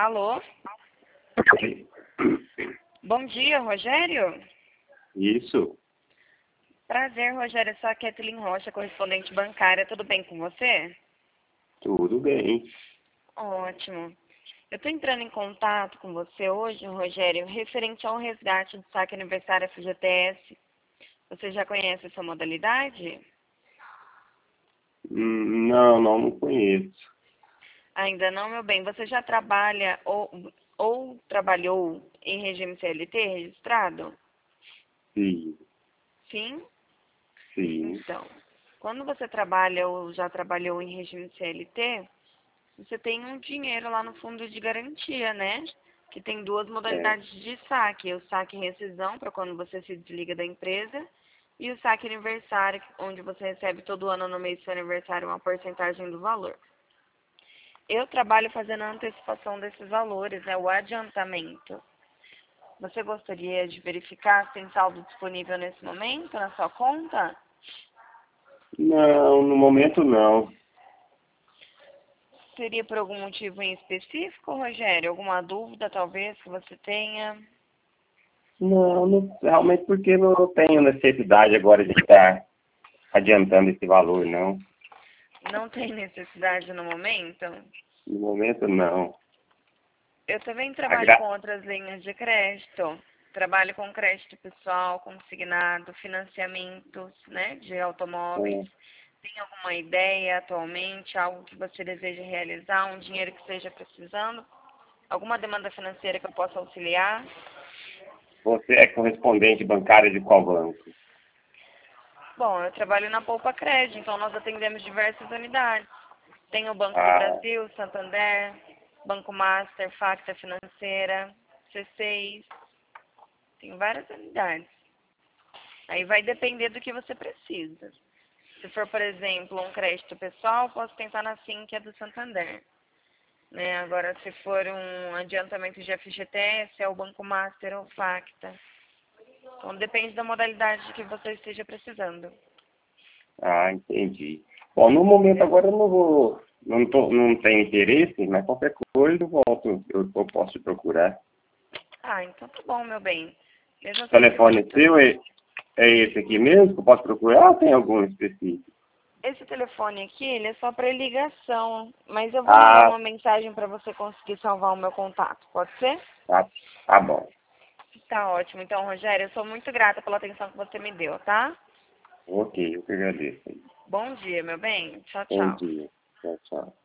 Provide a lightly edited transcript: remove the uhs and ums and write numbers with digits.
Alô? Bom dia, Rogério? Isso, Prazer, Rogério. Eu sou a Kathleen Rocha, correspondente bancária. Tudo bem com você? tudo bem. Ótimo. Eu estou entrando em contato com você hoje, Rogério, referente ao resgate do saque aniversário FGTS. Você já conhece essa modalidade? Não conheço. Ainda não, meu bem. Você já trabalha ou trabalhou em regime CLT registrado? Sim, Sim? sim, Então, quando você trabalha ou já trabalhou em regime CLT, você tem um dinheiro lá no fundo de garantia, né? Que tem duas é. modalidades de saque. O saque rescisão, para quando você se desliga da empresa, e o saque aniversário, onde você recebe todo ano no mês do seu aniversário uma porcentagem do valor. Eu trabalho fazendo a antecipação desses valores, né? O adiantamento. Você gostaria de verificar se tem saldo disponível nesse momento na sua conta? Não, no momento não. Seria por algum motivo em específico, Rogério? Alguma dúvida, talvez, que você tenha? Não, realmente porque não tenho necessidade agora de estar adiantando esse valor, não. Não tem necessidade no momento? No momento não. Eu também A trabalho gra... com outras linhas de crédito. Trabalho com crédito pessoal, consignado, financiamentos, né, de automóveis. é, Tem alguma ideia atualmente, algo que você deseja realizar, um dinheiro que esteja precisando? Alguma demanda financeira que eu possa auxiliar? Você é correspondente bancário de qual banco? Bom, eu trabalho na Poupa Crédito, então nós atendemos diversas unidades. Tem o Banco do Ah, Brasil, Santander, Banco Master, Facta Financeira, C6, tem várias unidades. Aí vai depender do que você precisa. Se for, por exemplo, um crédito pessoal, posso tentar na Sim, que é do Santander. Né? Agora, se for um adiantamento de FGTS, é o Banco Master ou Facta. Então, depende da modalidade que você esteja precisando. entendi. Bom, no momento Entendeu? agora eu não vou, não tenho interesse, mas qualquer coisa eu volto, eu posso te procurar. Ah, então tá bom, meu bem. Mesmo O assim, se você... telefone seu é esse aqui mesmo que eu posso procurar ou tem algum específico? Esse telefone aqui, ele é só para ligação, mas eu vou mandar Ah, uma mensagem para você conseguir salvar o meu contato, pode ser? tá bom. Tá ótimo. Então, Rogério, eu sou muito grata pela atenção que você me deu, tá? Ok, eu que agradeço. Bom dia, meu bem. Tchau, Bom tchau. dia. Tchau, tchau.